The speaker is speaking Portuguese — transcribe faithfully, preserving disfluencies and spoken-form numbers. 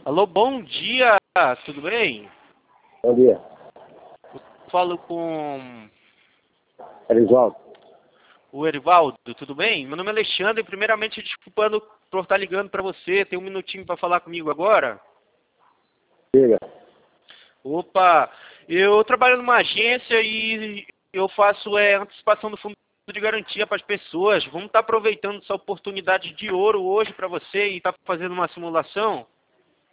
Alô, bom dia, tudo bem? Bom dia. Falo com Erisvaldo. o Erivaldo, tudo bem? Meu nome é Alexandre, primeiramente desculpando por estar ligando para você, tem um minutinho para falar comigo agora? Diga. Opa, eu trabalho numa agência e eu faço é, antecipação do fundo de garantia para as pessoas. Vamos estar aproveitando essa oportunidade de ouro hoje para você e estar fazendo uma simulação?